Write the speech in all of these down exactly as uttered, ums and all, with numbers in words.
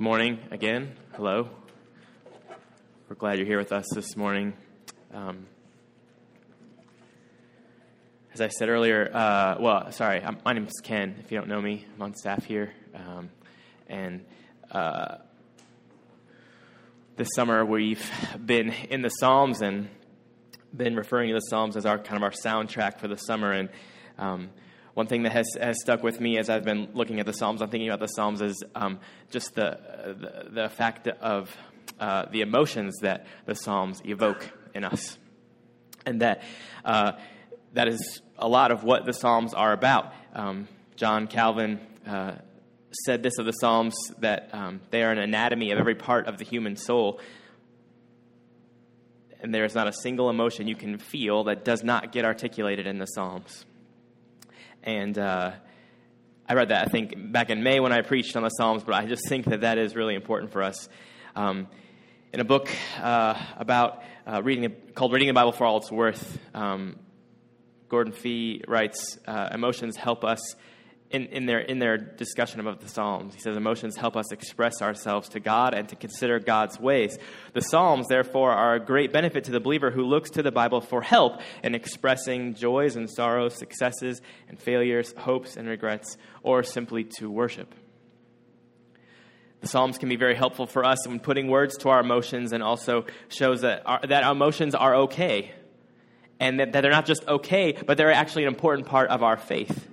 Good morning again. Hello. We're glad you're here with us this morning. Um, as I said earlier, uh, well, sorry, I'm, my name is Ken. If you don't know me, I'm on staff here. Um, and uh, this summer we've been in the Psalms and been referring to the Psalms as our kind of our soundtrack for the summer. And um, one thing that has, has stuck with me as I've been looking at the Psalms, I'm thinking about the Psalms, is um, just the, the the fact of uh, the emotions that the Psalms evoke in us, and that uh, that is a lot of what the Psalms are about. Um, John Calvin uh, said this of the Psalms, that um, they are an anatomy of every part of the human soul, and there is not a single emotion you can feel that does not get articulated in the Psalms. And uh, I read that, I think, back in May when I preached on the Psalms, but I just think that that is really important for us. Um, in a book uh, about uh, reading, called Reading the Bible for All It's Worth, um, Gordon Fee writes, uh, emotions help us, in, in their in their discussion about the Psalms, he says, emotions help us express ourselves to God and to consider God's ways. The Psalms, therefore, are a great benefit to the believer who looks to the Bible for help in expressing joys and sorrows, successes and failures, hopes and regrets, or simply to worship. The Psalms can be very helpful for us in putting words to our emotions, and also shows that our, that our emotions are okay, and that, that they're not just okay, but they're actually an important part of our faith.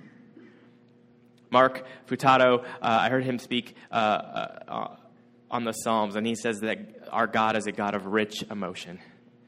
Mark Futato, uh, I heard him speak uh, uh, on the Psalms, and he says that our God is a God of rich emotion.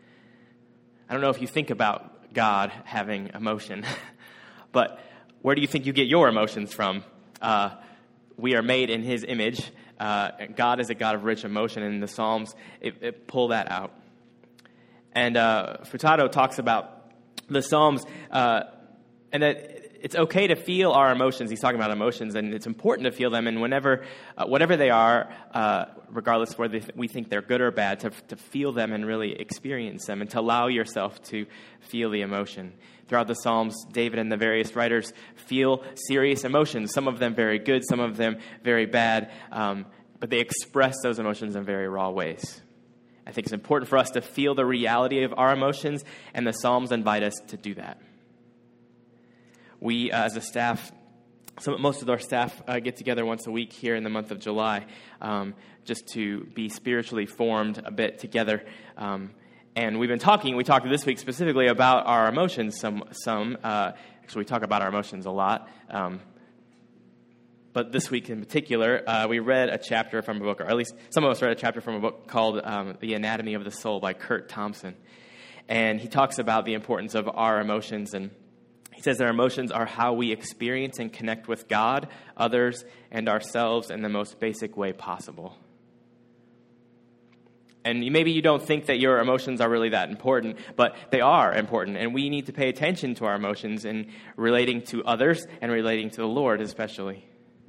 I don't know if you think about God having emotion, but where do you think you get your emotions from? Uh, we are made in His image. Uh, God is a God of rich emotion, and the Psalms it, it pull that out. And uh, Futato talks about the Psalms, uh, and that it's okay to feel our emotions. He's talking about emotions, and it's important to feel them. And whenever, uh, whatever they are, uh, regardless of whether we think they're good or bad, to, to feel them and really experience them, and to allow yourself to feel the emotion. Throughout the Psalms, David and the various writers feel serious emotions. Some of them very good, some of them very bad, um, but they express those emotions in very raw ways. I think it's important for us to feel the reality of our emotions, and the Psalms invite us to do that. We, uh, as a staff, some, most of our staff uh, get together once a week here in the month of July, um, just to be spiritually formed a bit together. Um, and we've been talking, we talked this week specifically about our emotions. Some, some uh, actually, we talk about our emotions a lot. Um, but this week in particular, uh, we read a chapter from a book, or at least some of us read a chapter from a book called um, The Anatomy of the Soul by Kurt Thompson. And he talks about the importance of our emotions, and he says that our emotions are how we experience and connect with God, others, and ourselves in the most basic way possible. And maybe you don't think that your emotions are really that important, but they are important, and we need to pay attention to our emotions in relating to others and relating to the Lord especially.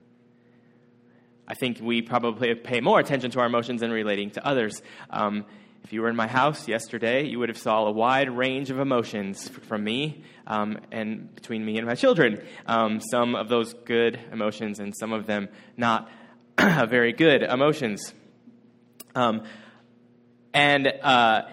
I think we probably pay more attention to our emotions than relating to others. Um, If you were in my house yesterday, you would have saw a wide range of emotions from me um, and between me and my children. Um, some of those good emotions and some of them not very good emotions. Um, and uh,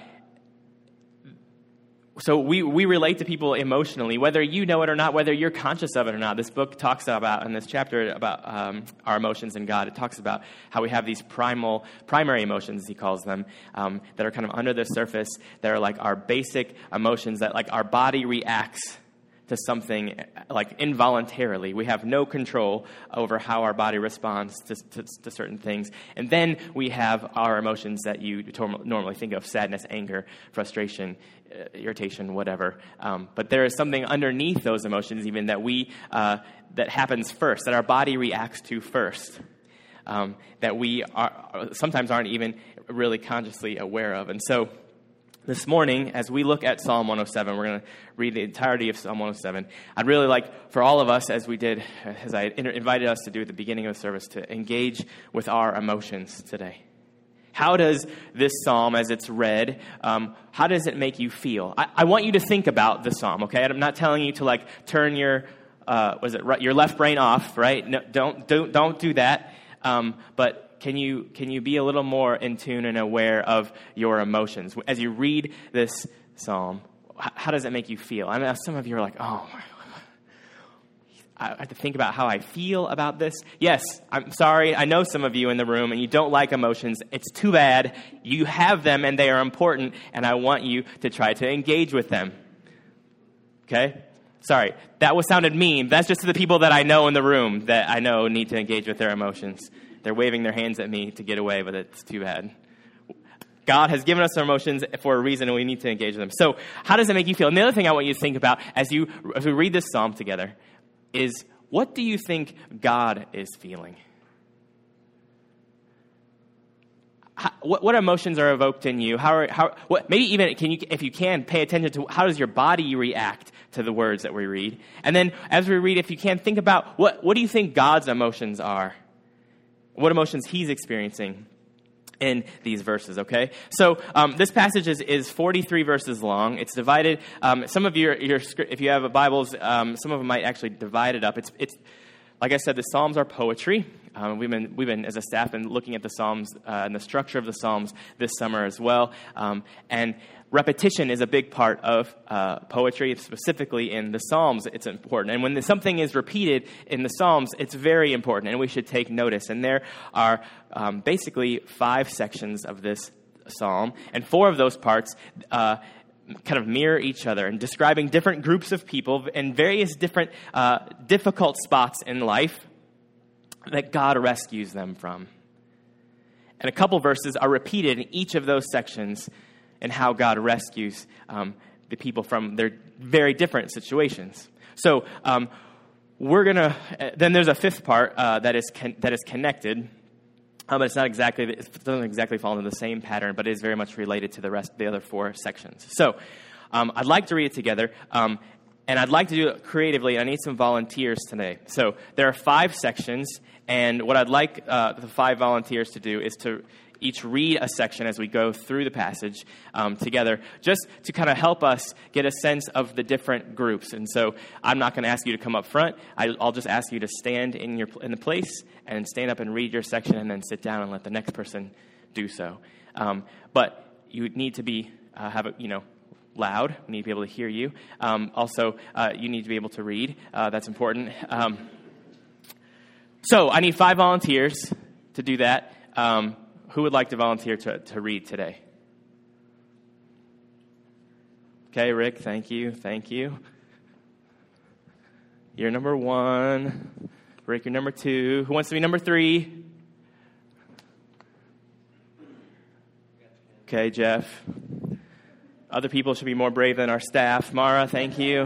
so we, we relate to people emotionally, whether you know it or not, whether you're conscious of it or not. This book talks about, in this chapter, about um, our emotions and God. It talks about how we have these primal, primary emotions, he calls them, um, that are kind of under the surface, that are like our basic emotions, that like our body reacts to something like involuntarily. We have no control over how our body responds to, to, to certain things. And then we have our emotions that you normally think of: sadness, anger, frustration, uh, irritation, whatever. Um, but there is something underneath those emotions even that we uh, that happens first, that our body reacts to first, um, that we are sometimes aren't even really consciously aware of. And so this morning, as we look at Psalm one oh seven, we're going to read the entirety of Psalm one oh seven. I'd really like for all of us, as we did, as I invited us to do at the beginning of the service, to engage with our emotions today. How does this psalm, as it's read, um, how does it make you feel? I, I want you to think about the psalm, okay? I'm not telling you to like turn your, uh, was it right, your left brain off, right? No, don't don't don't do that. Um, but but can you can you be a little more in tune and aware of your emotions? As you read this psalm, how does it make you feel? I mean, some of you are like, oh, my God. I have to think about how I feel about this. Yes, I'm sorry. I know some of you in the room and you don't like emotions. It's too bad. You have them and they are important, and I want you to try to engage with them. Okay? Sorry. That was sounded mean. That's just to the people that I know in the room that I know need to engage with their emotions. They're waving their hands at me to get away, but it's too bad. God has given us our emotions for a reason, and we need to engage with them. So how does it make you feel? And the other thing I want you to think about as you as we read this psalm together is, what do you think God is feeling? How, what, what emotions are evoked in you? How, are, how what, maybe even can you, if you can, pay attention to how does your body react to the words that we read? And then as we read, if you can, think about what, what do you think God's emotions are? What emotions he's experiencing in these verses, okay? So um, this passage is, is forty-three verses long. It's divided. Um, some of your, your if you have Bibles, um, some of them might actually divide it up. It's it's like I said, the Psalms are poetry. Um, we've been we've been as a staff been looking at the Psalms uh, and the structure of the Psalms this summer as well. Um, and repetition is a big part of uh, poetry, specifically in the Psalms. It's important. And when something is repeated in the Psalms, it's very important, and we should take notice. And there are um, basically five sections of this psalm, and four of those parts uh, kind of mirror each other and describing different groups of people in various different uh, difficult spots in life that God rescues them from. And a couple verses are repeated in each of those sections, and how God rescues um, the people from their very different situations. So um, we're gonna. Uh, then there's a fifth part uh, that is con- that is connected, um, but it's not exactly. It doesn't exactly fall into the same pattern, but it is very much related to the rest, the other four sections. So um, I'd like to read it together, um, and I'd like to do it creatively. I need some volunteers today. So there are five sections, and what I'd like uh, the five volunteers to do is to each read a section as we go through the passage um, together, just to kind of help us get a sense of the different groups. And so I'm not going to ask you to come up front. I, I'll just ask you to stand in your in the place and stand up and read your section, and then sit down and let the next person do so. Um, but you need to be uh, have a, you know loud. We need to be able to hear you. Um, also, uh, you need to be able to read. Uh, that's important. Um, so I need five volunteers to do that. Um, Who would like to volunteer to, to read today? Okay, Rick, thank you, thank you. You're number one. Rick, you're number two. Who wants to be number three? Okay, Jeff. Other people should be more brave than our staff. Mara, thank you.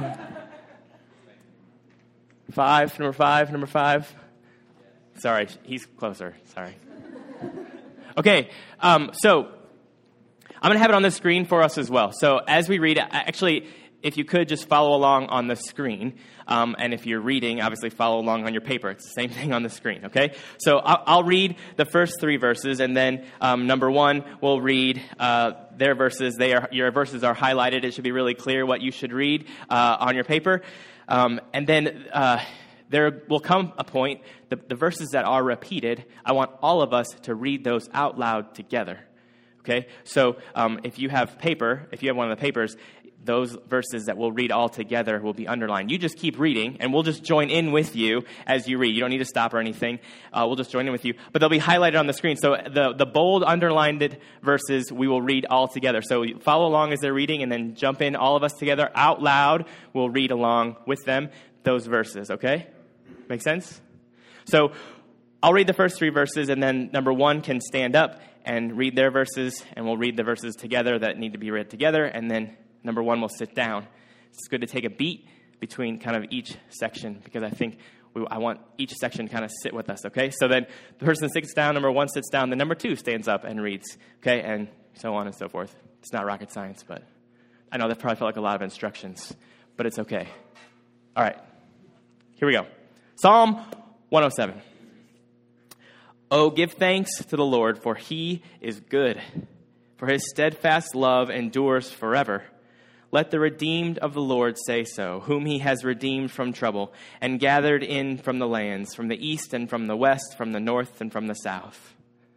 Five, number five, number five. Sorry, he's closer, sorry. Okay, um, so I'm going to have it on the screen for us as well. So as we read, actually, if you could just follow along on the screen, um, and if you're reading, obviously follow along on your paper. It's the same thing on the screen, okay? So I'll, I'll read the first three verses, and then um, number one, we'll read uh, their verses. They are your verses are highlighted. It should be really clear what you should read uh, on your paper. Um, and then uh, there will come a point, the, the verses that are repeated, I want all of us to read those out loud together. Okay? So um, if you have paper, if you have one of the papers, those verses that we'll read all together will be underlined. You just keep reading, and we'll just join in with you as you read. You don't need to stop or anything. Uh, we'll just join in with you. But they'll be highlighted on the screen. So the, the bold, underlined verses we will read all together. So follow along as they're reading, and then jump in, all of us together, out loud. We'll read along with them those verses, okay? Make sense? So I'll read the first three verses, and then number one can stand up and read their verses, and we'll read the verses together that need to be read together, and then number one will sit down. It's good to take a beat between kind of each section, because I think we, I want each section to kind of sit with us, okay? So then the person sits down, number one sits down, then number two stands up and reads, okay? And so on and so forth. It's not rocket science, but I know that probably felt like a lot of instructions, but it's okay. All right, here we go. Psalm one oh seven. Oh, give thanks to the Lord, for he is good, for his steadfast love endures forever. Let the redeemed of the Lord say so, whom he has redeemed from trouble, and gathered in from the lands, from the east and from the west, from the north and from the south.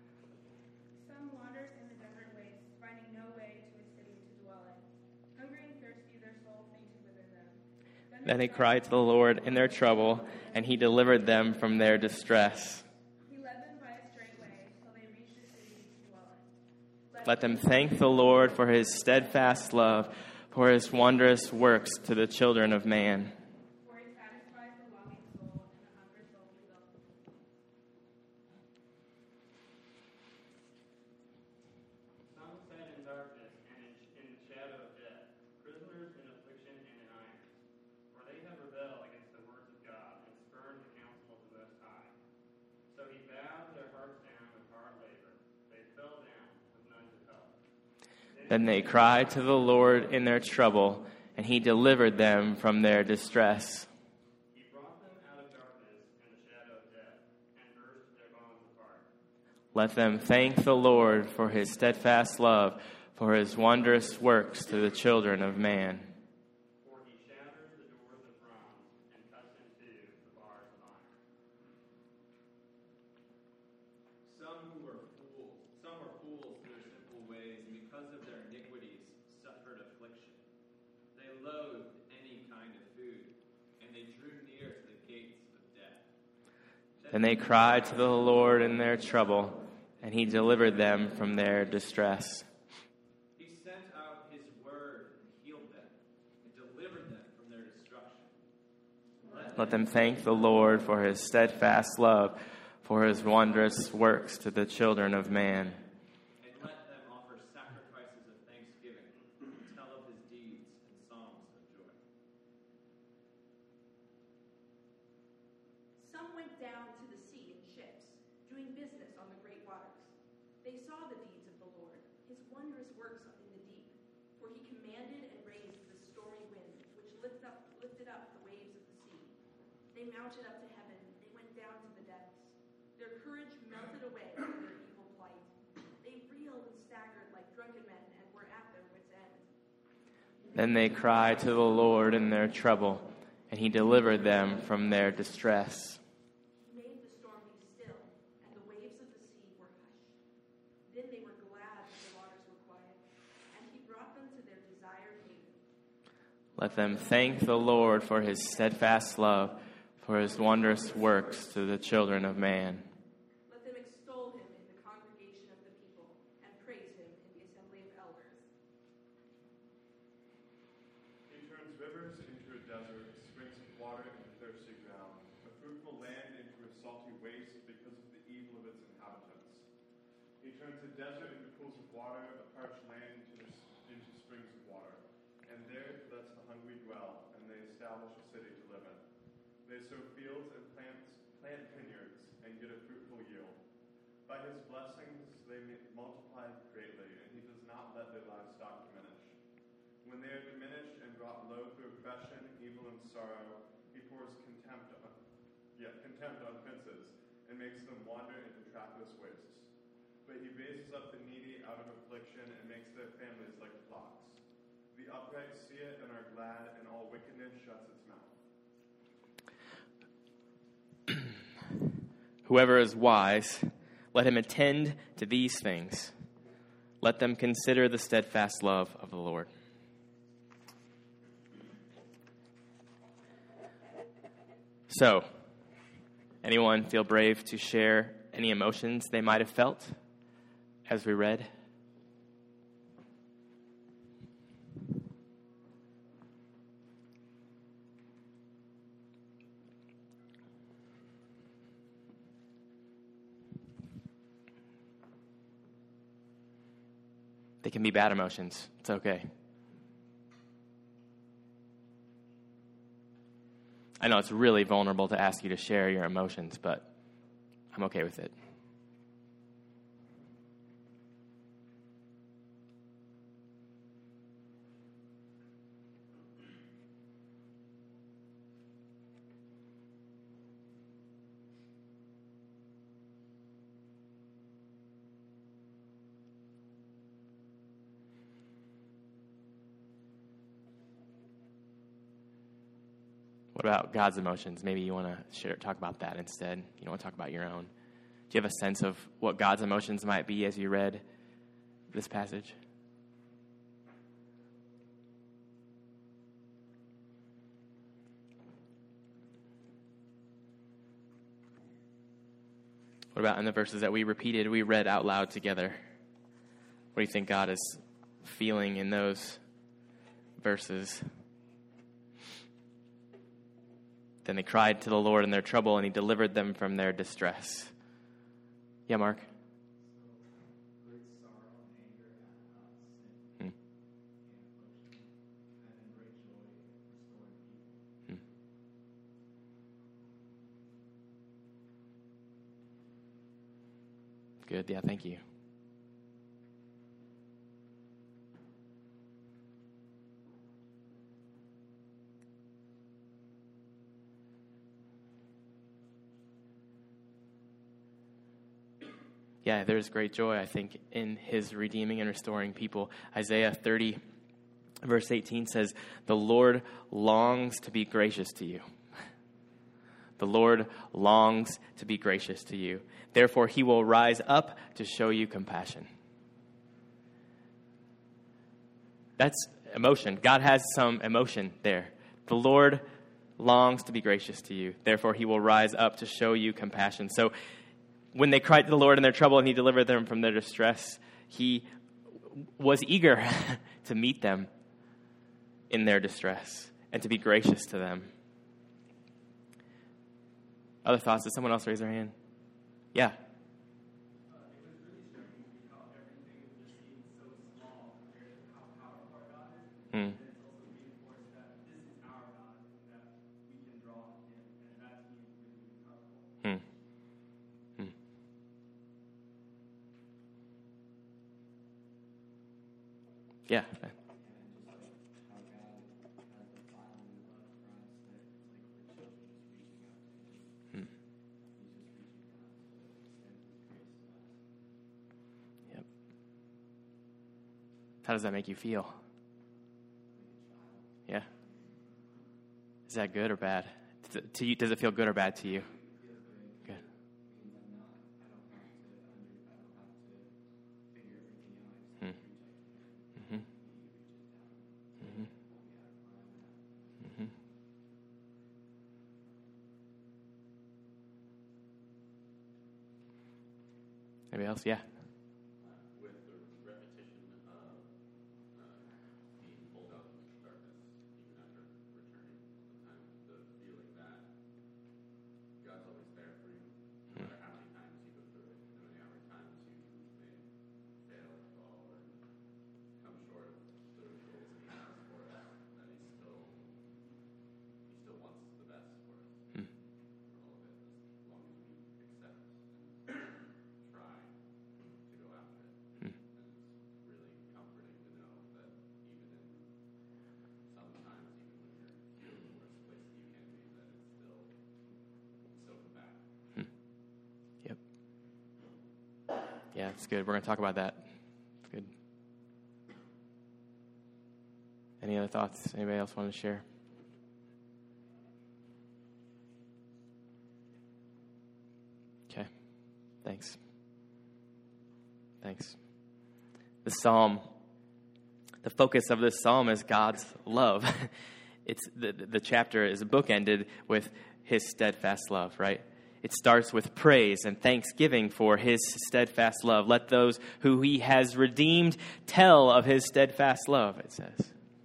Then they cried to the Lord in their trouble, and he delivered them from their distress. He led them by a straight way till they reached the city to dwell in. Let them thank the Lord for his steadfast love, for his wondrous works to the children of man. For he satisfies the longing soul, and the hungry soul he fills. Some sat in darkness and in, in the shadow of death, prisoners in affliction and in irons. For they have rebelled against the words of God and spurned the counsel of the Most High. So he bowed their hearts down with hard labor. They fell down with none to help. Then they cried to the Lord in their trouble, and he delivered them from their distress. He brought them out of darkness and the shadow of death, and burst their bonds apart. Let them thank the Lord for his steadfast love, for his wondrous works to the children of man. For he shatters the doors of bronze and cuts in two the bars of iron. Some who were fools, some were fools to their simple ways, and because of their iniquities suffered affliction. They loathed any kind of food, and they drew near to the gates of death. Then they cried to the Lord in their trouble, and he delivered them from their distress. He sent out his word and healed them, and delivered them from their destruction. Let them thank the Lord for his steadfast love, for his wondrous works to the children of man. And let them offer sacrifices of thanksgiving, and tell of his deeds and songs of joy. Some went down to the sea in ships, doing business on the great waters. They saw the deeds of the Lord, his wondrous works in the deep. For he commanded and raised the stormy wind, which lift up, lifted up the waves of the sea. They mounted up to heaven, they went down to the depths. Their courage melted away in their evil plight. They reeled and staggered like drunken men and were at their wits' end. Then they cried to the Lord in their trouble, and he delivered them from their distress. He made the storm be still, and the waves of the sea were hushed. Then they were glad that the waters were quiet, and he brought them to their desired haven. Let them thank the Lord for his steadfast love, for his wondrous works to the children of man. Let them extol him in the congregation of the people, and praise him in the assembly of elders. He turns rivers into a desert, springs of water into thirsty ground, a fruitful land into a salty waste because of the evil of its inhabitants. He turns a desert into pools of water, a parched land into, into springs of water. And there he lets the hungry dwell, and they establish a city to live in. They sow fields and plant, plant vineyards and get a fruitful yield. By his blessings they multiply greatly, and he does not let their livestock diminish. When they are diminished and brought low through oppression, evil, and sorrow, he pours contempt on, yeah, contempt on princes and makes them wander into trackless wastes. But he raises up the needy out of affliction and makes their families like flocks. The upright see it and are glad, and all wickedness shuts its mouth. Whoever is wise, let him attend to these things. Let them consider the steadfast love of the Lord. So, anyone feel brave to share any emotions they might have felt as we read? They can be bad emotions. It's okay. I know it's really vulnerable to ask you to share your emotions, but I'm okay with it. What about God's emotions? Maybe you want to share, talk about that instead. You don't want to talk about your own. Do you have a sense of what God's emotions might be as you read this passage? What about in the verses that we repeated, we read out loud together? What do you think God is feeling in those verses? Then they cried to the Lord in their trouble, and he delivered them from their distress. Yeah, Mark? Hmm. Hmm. Good, yeah, thank you. Yeah, there's great joy, I think, in his redeeming and restoring people. Isaiah thirty, verse eighteen says, "The Lord longs to be gracious to you." The Lord longs to be gracious to you. Therefore, he will rise up to show you compassion. That's emotion. God has some emotion there. The Lord longs to be gracious to you. Therefore, he will rise up to show you compassion. So, when they cried to the Lord in their trouble and he delivered them from their distress, he was eager to meet them in their distress and to be gracious to them. Other thoughts? Did someone else raise their hand? Yeah. Uh, it was really striking to me how everything just seemed so small compared to how powerful our God is. Mm. And it's also reinforced that this is our God and that we can draw on him. And that to me is really, really powerful. Mm. Mm. Yeah. How does that make you feel? Yeah. Is that good or bad? To, to you, does it feel good or bad to you? Good. Hmm. Mm-hmm. Mm-hmm. Mm-hmm. Anybody else? Yeah. Yeah, it's good. We're going to talk about that. It's good. Any other thoughts? Anybody else want to share? Okay. Thanks. Thanks. The psalm, the focus of this psalm is God's love. It's the, the chapter is bookended with his steadfast love, right? It starts with praise and thanksgiving for his steadfast love. Let those who he has redeemed tell of his steadfast love, it says.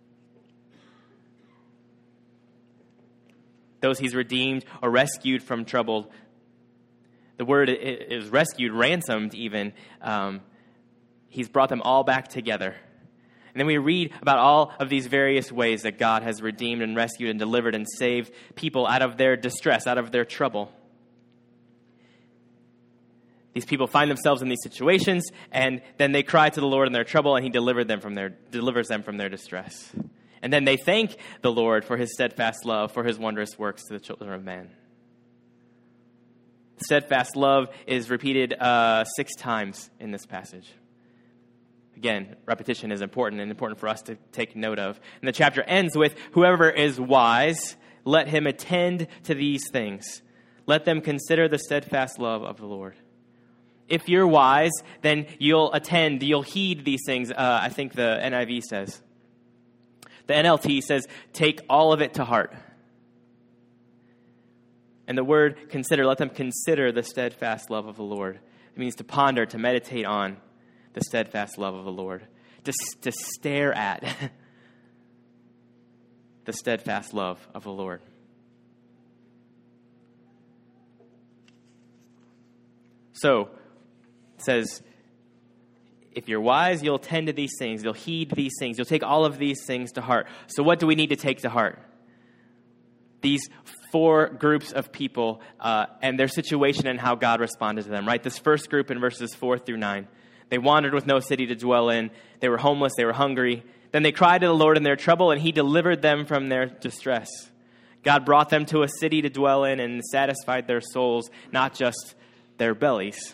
Those he's redeemed or rescued from trouble. The word is rescued, ransomed even. Um, he's brought them all back together. And then we read about all of these various ways that God has redeemed and rescued and delivered and saved people out of their distress, out of their trouble. These people find themselves in these situations, and then they cry to the Lord in their trouble, and he delivered them from their, delivers them from their distress. And then they thank the Lord for his steadfast love, for his wondrous works to the children of man. Steadfast love is repeated uh, six times in this passage. Again, repetition is important and important for us to take note of. And the chapter ends with, whoever is wise, let him attend to these things. Let them consider the steadfast love of the Lord. If you're wise, then you'll attend, you'll heed these things. Uh, I think the N I V says. The N L T says, take all of it to heart. And the word consider, let them consider the steadfast love of the Lord. It means to ponder, to meditate on the steadfast love of the Lord. To, to stare at the steadfast love of the Lord. So, it says, if you're wise, you'll attend to these things. You'll heed these things. You'll take all of these things to heart. So what do we need to take to heart? These four groups of people uh, and their situation and how God responded to them, right? This first group in verses four through nine. They wandered with no city to dwell in. They were homeless. They were hungry. Then they cried to the Lord in their trouble, and he delivered them from their distress. God brought them to a city to dwell in and satisfied their souls, not just their bellies.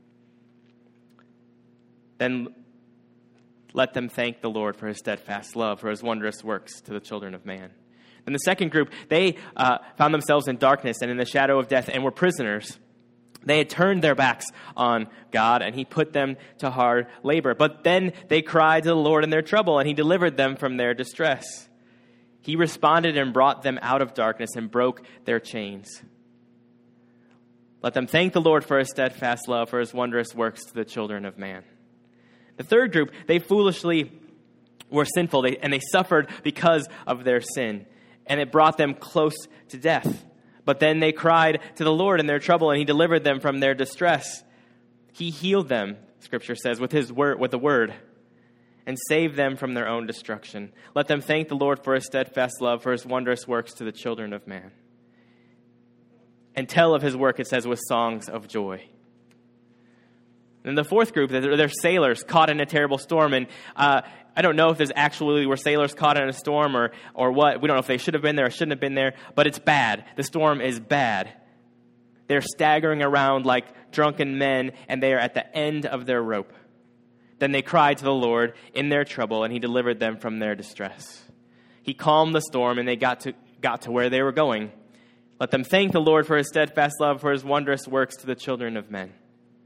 Then let them thank the Lord for his steadfast love, for his wondrous works to the children of man. Then the second group, they uh, found themselves in darkness and in the shadow of death and were prisoners. They had turned their backs on God, and he put them to hard labor. But then they cried to the Lord in their trouble, and he delivered them from their distress. He responded and brought them out of darkness and broke their chains. Let them thank the Lord for his steadfast love, for his wondrous works to the children of man. The third group, they foolishly were sinful, they, and they suffered because of their sin, and it brought them close to death. But then they cried to the Lord in their trouble, and he delivered them from their distress. He healed them, Scripture says, with his word, with the word, and saved them from their own destruction. Let them thank the Lord for his steadfast love, for his wondrous works to the children of man. And tell of his work, it says, with songs of joy. And the fourth group, they're, they're sailors caught in a terrible storm. And uh, I don't know if there's actually were sailors caught in a storm or or what. We don't know if they should have been there or shouldn't have been there. But it's bad. The storm is bad. They're staggering around like drunken men, and they are at the end of their rope. Then they cried to the Lord in their trouble, and he delivered them from their distress. He calmed the storm, and they got to got to where they were going. Let them thank the Lord for his steadfast love, for his wondrous works to the children of men.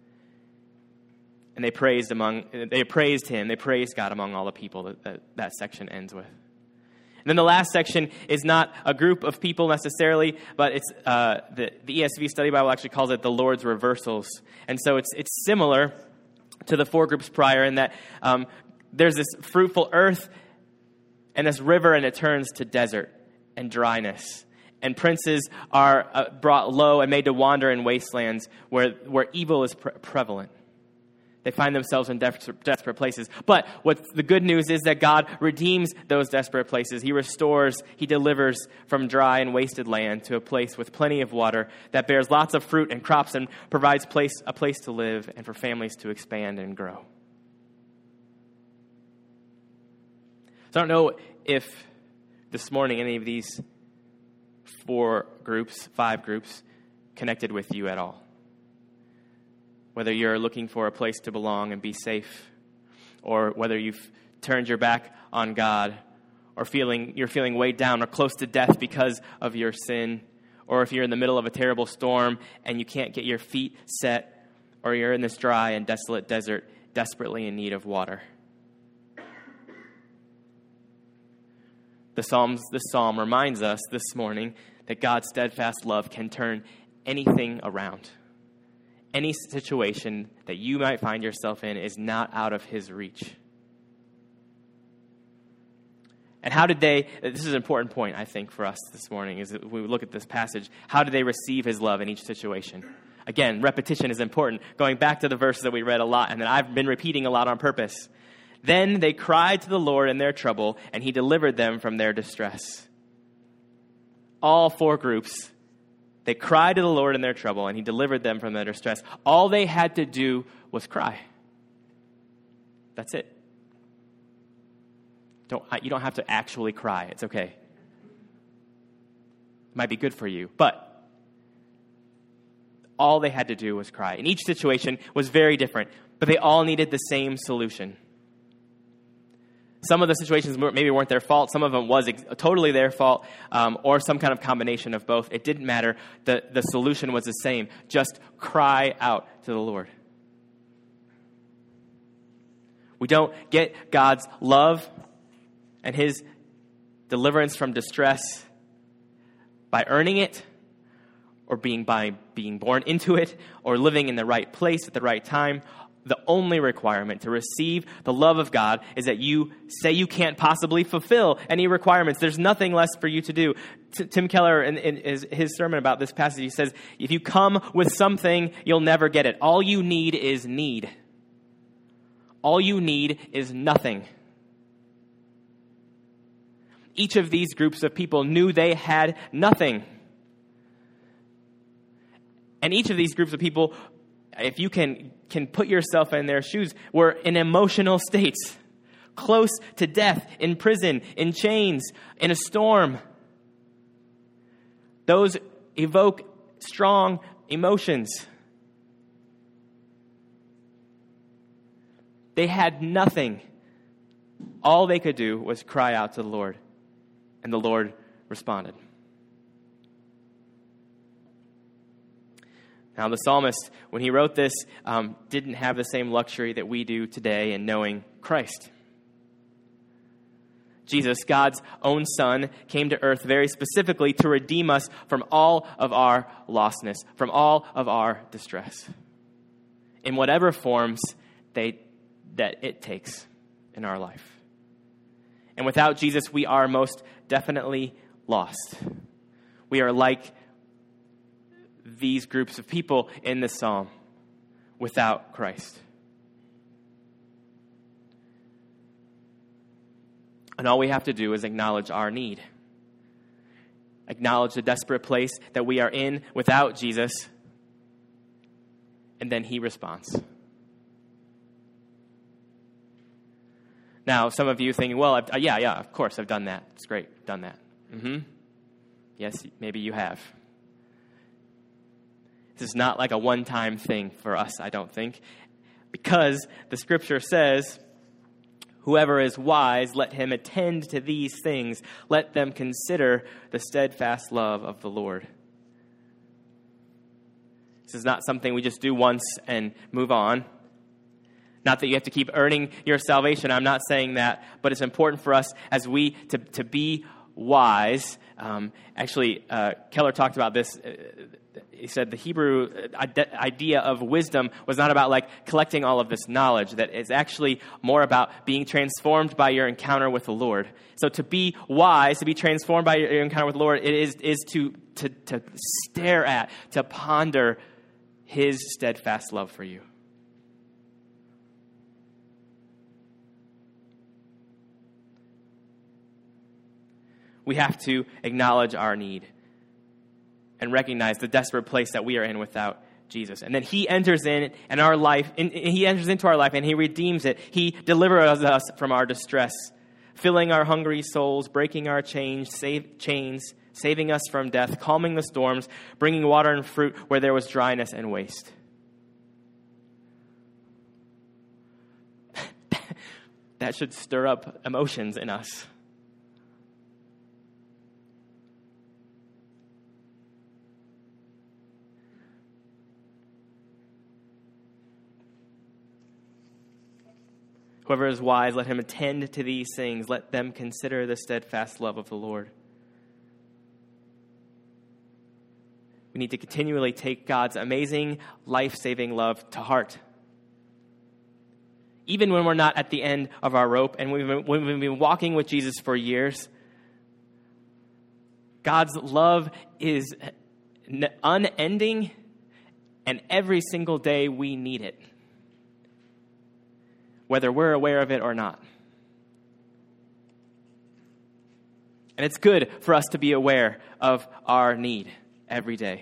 And they praised among they praised him. They praised God among all the people that that, that section ends with. And then the last section is not a group of people necessarily, but it's uh, the the E S V Study Bible actually calls it the Lord's reversals. And so it's it's similar to the four groups prior in that um, there's this fruitful earth and this river, and it turns to desert and dryness. And princes are uh, brought low and made to wander in wastelands where where evil is pre- prevalent. They find themselves in desperate, desperate places. But what the good news is that God redeems those desperate places. He restores, he delivers from dry and wasted land to a place with plenty of water that bears lots of fruit and crops and provides place a place to live and for families to expand and grow. So I don't know if this morning any of these four groups, five groups, connected with you at all. Whether you're looking for a place to belong and be safe, or whether you've turned your back on God, or feeling you're feeling weighed down or close to death because of your sin, or if you're in the middle of a terrible storm and you can't get your feet set, or you're in this dry and desolate desert desperately in need of water. The Psalms, this psalm reminds us this morning that God's steadfast love can turn anything around. Any situation that you might find yourself in is not out of his reach. And how did they, this is an important point, I think, for us this morning, is that when we look at this passage, how did they receive his love in each situation? Again, repetition is important. Going back to the verses that we read a lot and that I've been repeating a lot on purpose. Then they cried to the Lord in their trouble, and he delivered them from their distress. All four groups, they cried to the Lord in their trouble, and he delivered them from their distress. All they had to do was cry. That's it. Don't, you don't have to actually cry. It's okay. It might be good for you, but all they had to do was cry. And each situation was very different, but they all needed the same solution. Some of the situations maybe weren't their fault. Some of them was ex- totally their fault, um, or some kind of combination of both. It didn't matter. The, the solution was the same. Just cry out to the Lord. We don't get God's love and his deliverance from distress by earning it or being by being born into it, or living in the right place at the right time. The only requirement to receive the love of God is that you say you can't possibly fulfill any requirements. There's nothing less for you to do. T- Tim Keller, in, in his, his sermon about this passage, he says, if you come with something, you'll never get it. All you need is need. All you need is nothing. Each of these groups of people knew they had nothing. And each of these groups of people, if you can, can put yourself in their shoes, were in emotional states, close to death, in prison, in chains, in a storm. Those evoke strong emotions. They had nothing. All they could do was cry out to the Lord, and the Lord responded. Now, the psalmist, when he wrote this, um, didn't have the same luxury that we do today in knowing Christ. Jesus, God's own Son, came to earth very specifically to redeem us from all of our lostness, from all of our distress, in whatever forms they, that it takes in our life. And without Jesus, we are most definitely lost. We are like these groups of people in the psalm without Christ. And all we have to do is acknowledge our need. Acknowledge the desperate place that we are in without Jesus. And then he responds. Now, some of you thinking, well, I've, uh, yeah, yeah, of course, I've done that. It's great, done that. Mm-hmm. Yes, maybe you have. This is not like a one-time thing for us, I don't think, because the scripture says, whoever is wise, let him attend to these things. Let them consider the steadfast love of the Lord. This is not something we just do once and move on. Not that you have to keep earning your salvation. I'm not saying that, but it's important for us as we to, to be wise. Um, actually, uh, Keller talked about this. He said the Hebrew idea of wisdom was not about like collecting all of this knowledge, that it's actually more about being transformed by your encounter with the Lord. So to be wise, to be transformed by your encounter with the Lord, it is, is to, to, to stare at, to ponder his steadfast love for you. We have to acknowledge our need and recognize the desperate place that we are in without Jesus. And then he enters in and our life, in, he enters into our life and he redeems it. He delivers us from our distress, filling our hungry souls, breaking our chains, save, chains, saving us from death, calming the storms, bringing water and fruit where there was dryness and waste. That should stir up emotions in us. Whoever is wise, let him attend to these things. Let them consider the steadfast love of the Lord. We need to continually take God's amazing, life-saving love to heart. Even when we're not at the end of our rope and we've been, when we've been walking with Jesus for years, God's love is unending, and every single day we need it, whether we're aware of it or not. And it's good for us to be aware of our need every day.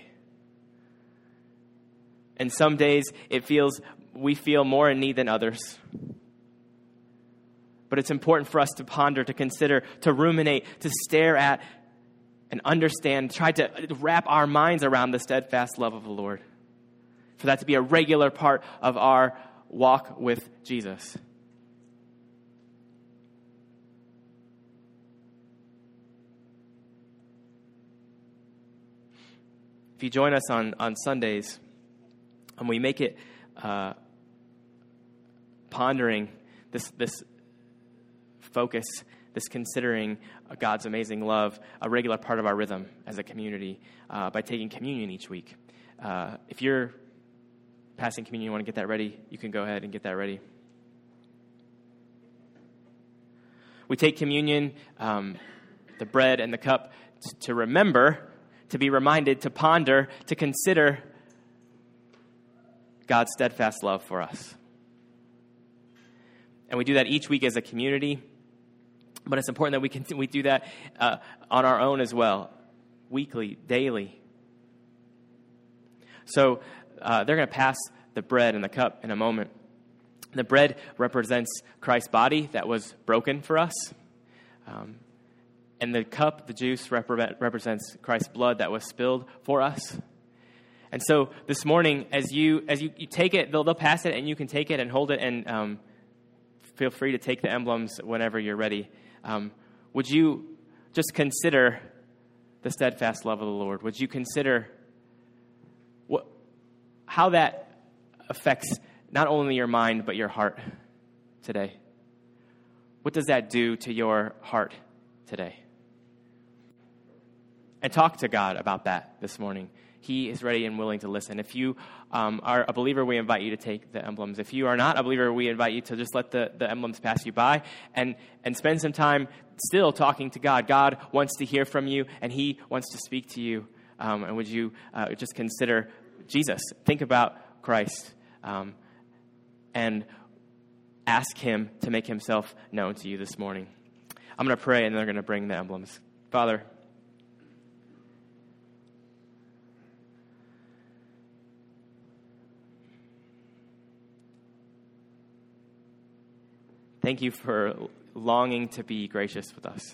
And some days it feels we feel more in need than others. But it's important for us to ponder, to consider, to ruminate, to stare at and understand, try to wrap our minds around the steadfast love of the Lord. For that to be a regular part of our walk with Jesus. If you join us on, on Sundays and we make it uh, pondering this, this focus this considering God's amazing love a regular part of our rhythm as a community uh, by taking communion each week. Uh, if you're passing communion, you want to get that ready, you can go ahead and get that ready. We take communion, um, the bread and the cup, t- to remember, to be reminded, to ponder, to consider God's steadfast love for us. And we do that each week as a community, but it's important that we can we do that uh, on our own as well, weekly, daily. So uh, they're going to pass the bread and the cup in a moment. The bread represents Christ's body that was broken for us. Um, and the cup, the juice, repre- represents Christ's blood that was spilled for us. And so this morning, as you as you, you take it, they'll, they'll pass it, and you can take it and hold it, and um, feel free to take the emblems whenever you're ready. Um, would you just consider the steadfast love of the Lord? Would you consider what how that affects not only your mind, but your heart today? What does that do to your heart today? And talk to God about that this morning. He is ready and willing to listen. If you um, are a believer, we invite you to take the emblems. If you are not a believer, we invite you to just let the, the emblems pass you by and, and spend some time still talking to God. God wants to hear from you, and he wants to speak to you. Um, and would you uh, just consider Jesus? Think about Christ. Um, and ask him to make himself known to you this morning. I'm going to pray, and they're going to bring the emblems. Father, thank you for longing to be gracious with us.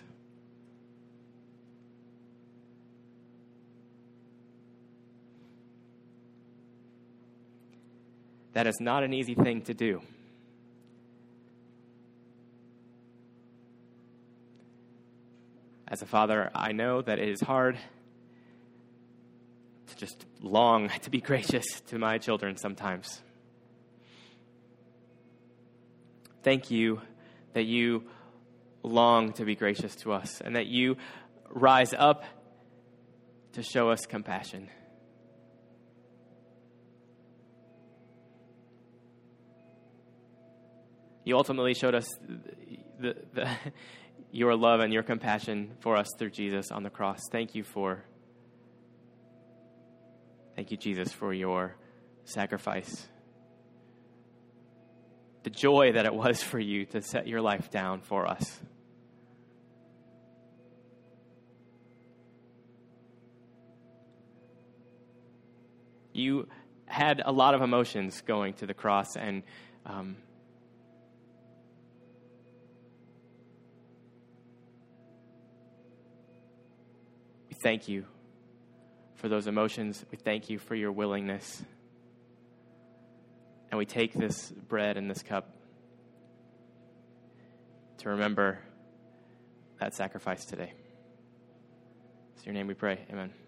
That is not an easy thing to do. As a father, I know that it is hard to just long to be gracious to my children sometimes. Thank you that you long to be gracious to us and that you rise up to show us compassion. You ultimately showed us the, the, your love and your compassion for us through Jesus on the cross. Thank you for, thank you, Jesus, for your sacrifice. The joy that it was for you to set your life down for us. You had a lot of emotions going to the cross, and um, we thank you for those emotions. We thank you for your willingness. And we take this bread and this cup to remember that sacrifice today. In your name we pray. Amen.